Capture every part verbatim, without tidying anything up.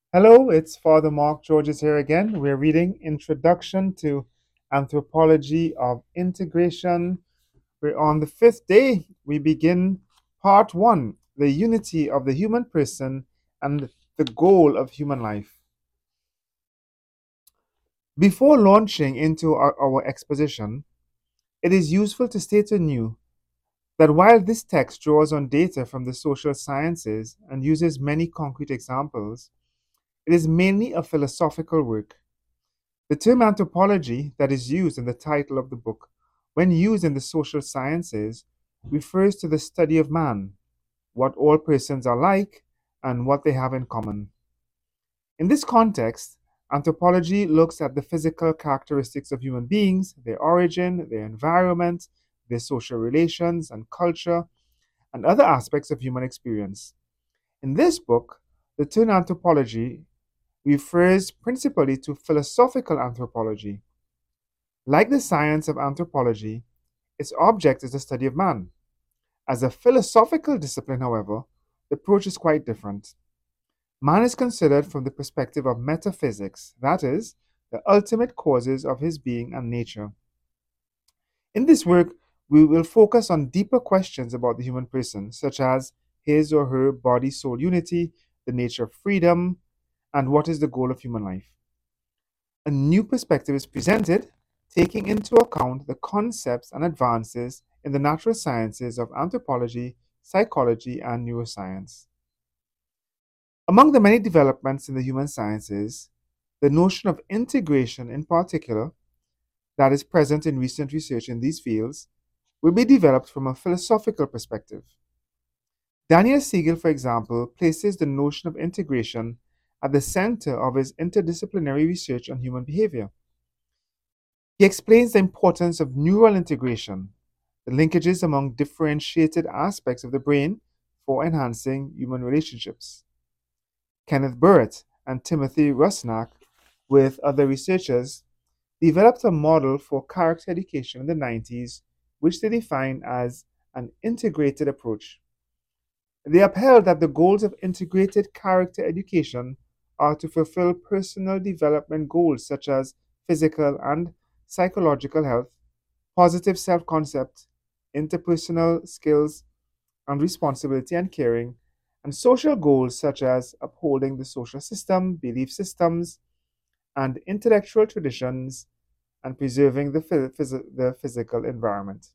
Hello, it's Father Mark Georges here again. We're reading Introduction to Anthropology of Integration. We're on the fifth day. We begin part one, the unity of the human person and the goal of human life. Before launching into our, our exposition, it is useful to state anew that while this text draws on data from the social sciences and uses many concrete examples, it is mainly a philosophical work. The term anthropology that is used in the title of the book, when used in the social sciences, refers to the study of man, what all persons are like, and what they have in common. In this context, anthropology looks at the physical characteristics of human beings, their origin, their environment, their social relations and culture, and other aspects of human experience. In this book, the term anthropology refers principally to philosophical anthropology. Like the science of anthropology, its object is the study of man. As a philosophical discipline, however, the approach is quite different. Man is considered from the perspective of metaphysics, that is, the ultimate causes of his being and nature. In this work, we will focus on deeper questions about the human person, such as his or her body soul unity, the nature of freedom, and what is the goal of human life. A new perspective is presented, taking into account the concepts and advances in the natural sciences of anthropology, psychology, and neuroscience. Among the many developments in the human sciences, the notion of integration in particular, that is present in recent research in these fields, will be developed from a philosophical perspective. Daniel Siegel, for example, places the notion of integration at the center of his interdisciplinary research on human behavior. He explains the importance of neural integration, the linkages among differentiated aspects of the brain for enhancing human relationships. Kenneth Burrett and Timothy Rusnak, with other researchers, developed a model for character education in the nineties, which they defined as an integrated approach. They upheld that the goals of integrated character education are to fulfill personal development goals such as physical and psychological health, positive self concept, interpersonal skills and responsibility and caring, and social goals such as upholding the social system, belief systems, and intellectual traditions, and preserving the, phys- the physical environment.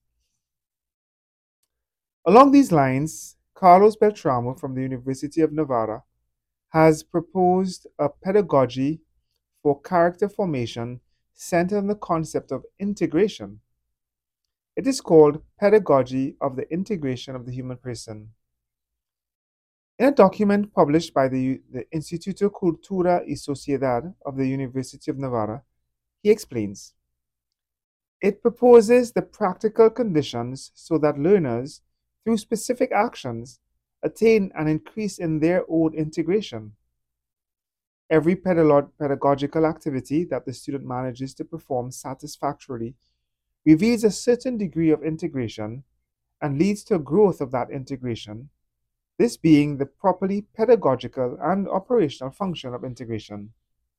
Along these lines, Carlos Beltramo from the University of Nevada has proposed a pedagogy for character formation centered on the concept of integration. It is called Pedagogy of the Integration of the Human Person. In a document published by the, the Instituto Cultura y Sociedad of the University of Nevada, he explains it proposes the practical conditions so that learners, through specific actions, attain an increase in their own integration. Every pedalo- pedagogical activity that the student manages to perform satisfactorily reveals a certain degree of integration and leads to a growth of that integration, this being the properly pedagogical and operational function of integration.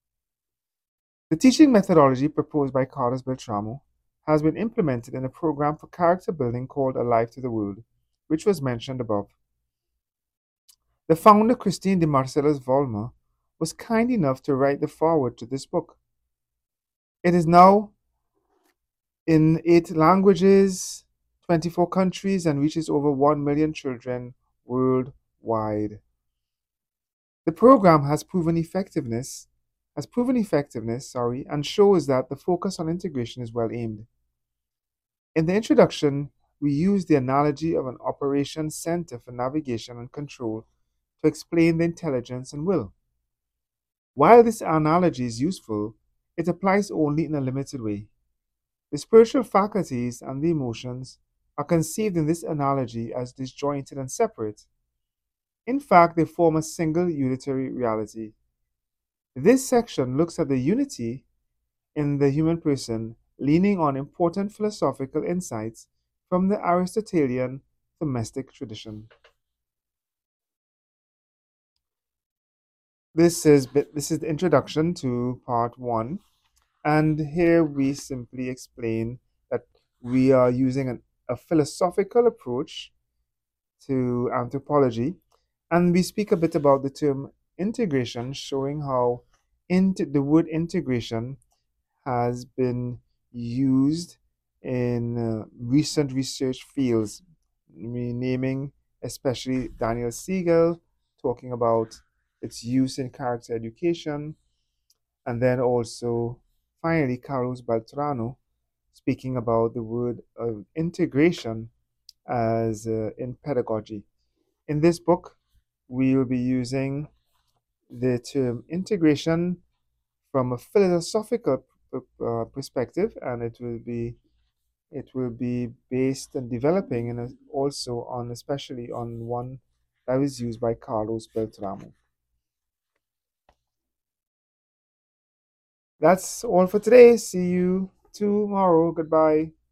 The teaching methodology proposed by Carlos Beltramo has been implemented in a program for character building called Alive to the World, which was mentioned above. The founder, Christine de Marcellus Volmer, was kind enough to write the foreword to this book. It is now in eight languages, twenty-four countries, and reaches over one million children worldwide. The program has proven effectiveness, has proven effectiveness, sorry, and shows that the focus on integration is well aimed. In the introduction, we use the analogy of an operations center for navigation and control to explain the intelligence and will. While this analogy is useful, it applies only in a limited way. The spiritual faculties and the emotions are conceived in this analogy as disjointed and separate. In fact, they form a single unitary reality. This section looks at the unity in the human person, leaning on important philosophical insights from the Aristotelian Thomistic tradition. This is bit- this is the introduction to part one, and here we simply explain that we are using an, a philosophical approach to anthropology, and we speak a bit about the term integration, showing how int- the word integration has been used in uh, recent research fields, me- naming especially Daniel Siegel, talking about its use in character education, and then also finally Carlos Baltrano speaking about the word of integration as uh, in pedagogy. In this book, we will be using the term integration from a philosophical uh, perspective, and it will be it will be based and developing, and also on especially on one that was used by Carlos Beltramo. That's all for today. See you tomorrow. Goodbye.